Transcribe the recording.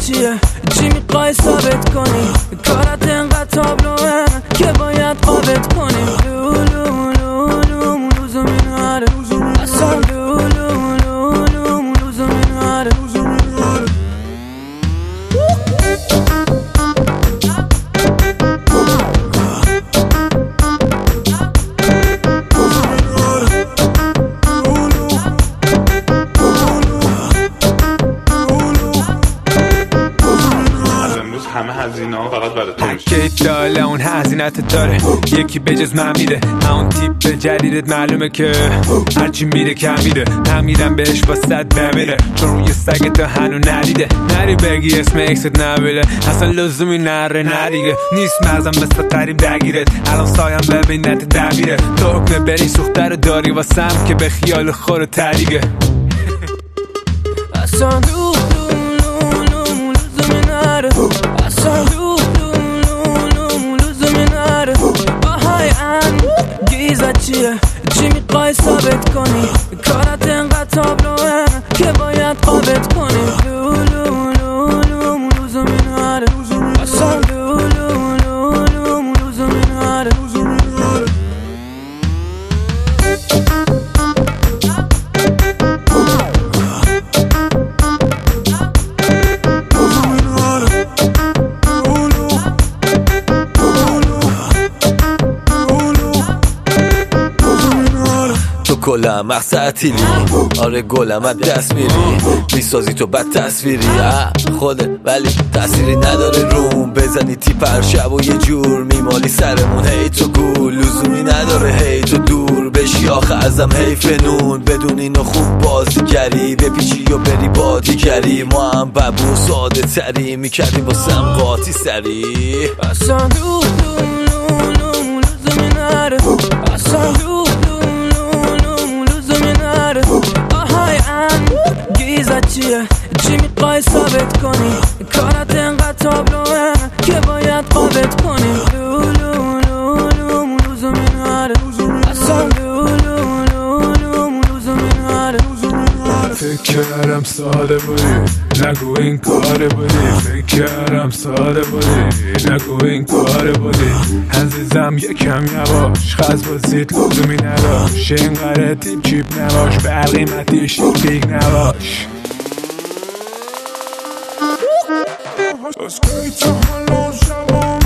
چیه؟ چی میخوای ثابت کنی؟ کارت انقدر تابلوه که باید قابت کنی. لولو لولو لوزو میناره اصلا لولو لولو لوزو میناره. همه هزینه ها فقط برای تو میشه. پکیج داله اون هزینت داره، یکی بجز من میده. همون تیپ جدیدت معلومه که هرچی میره کم میده. نمیرم بهش با صد بمیره، چون روی سگت هنو ندیده. نری بگی اسم اکست نبیله، اصلا لزومی نره ندیگه. نیست مغزم مثل قریب درگیرت، الان سایم ببینت دبیره. تو حکم بری سوخته رو داری واسم که به خیال خور تریگه. اصلا اصلا لوزو میناره. آهای انگیزت چیه؟ چی میخوای ثابت کنی؟ کارت انقدر تابلوه که باید قابت کنی. لولو لوزو میناره اصلا لولو لوزو میناره. گلم مقصدیلی، آره گلم از دست میری. میسازی تو بد تصویری خودت، ولی تأثیری نداره روم. بزنی تیپر شب و یه جور میمالی سرمون. هی تو گول لزومی نداره، هی تو دور بشی آخه ازم حیف نون. بدون اینو خوب بازی کردی، بپیچی و بری بادی کردی. ما هم ببو ساده تری میکردیم واسم قاطی سری. اصلا لزومی نداره اصلا آهای انگیزت چیه؟ چی میخوای ثابت کنی؟ کارت انقدر تابلوه که باید قابت کنی. لولو لوزو میناره اصلا لولو لوزو میناره. فکر کردم ساده بودی، نگو این کار بودی. فکر کردم ساده بودی، نگو این کار بودی. عزیزم یکم یواش، خز بازید لزومی نداشت. اینقدر تیپ چیپ نباش، به قیمتیش بیگ نباش. از کی تا حالا شبا